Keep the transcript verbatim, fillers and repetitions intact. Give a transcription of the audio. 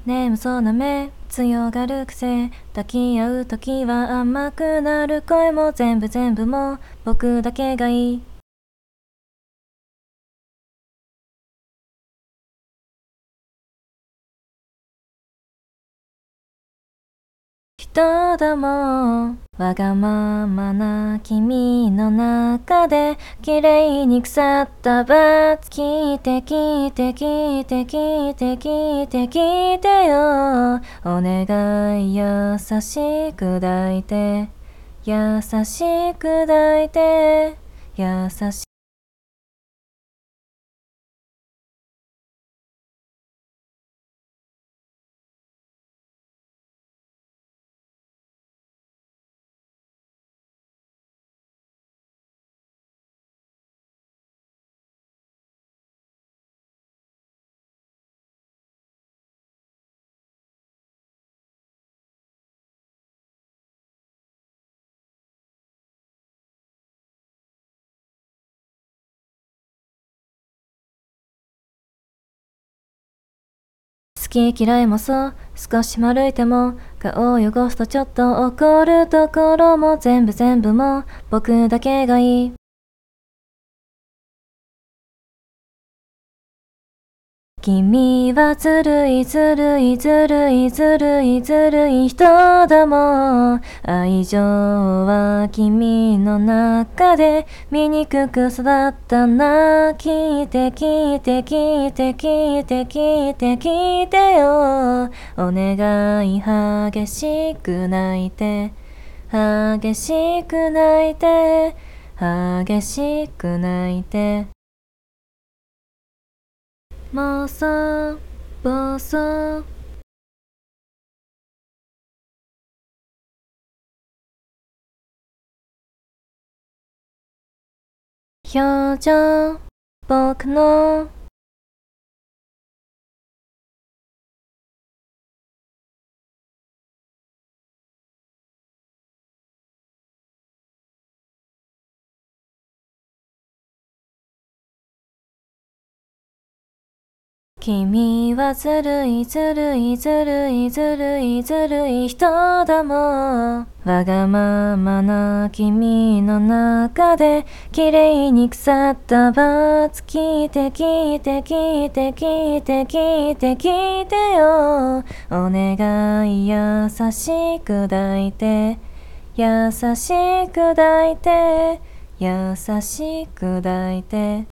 眠そうな目強がる癖抱き合う時は甘くなる声も全部全部もう僕だけがいい人だもわがままな君の中で綺麗に腐った罰聞いて聞いて聞いて聞いて聞いて聞いてよお願い優しく抱いて優しく抱いて優しい好き嫌いもそう少し丸いても顔を汚すとちょっと怒るところも全部全部もう僕だけがいい君はずるいずるいずるいずるいずるい人だもん愛情は君の中で醜く育ったな聞いて聞いて聞いて聞いて聞いて聞いてよお願い激しく泣いて激しく泣いて激しく泣いて妄想暴走表情僕の君はずるいずるいずるいずるいずるい人だもんわがままな君の中で綺麗に腐った罰聞いて聞いて聞いて聞いて聞いて聞いてよお願い優しく抱いて優しく抱いて優しく抱いて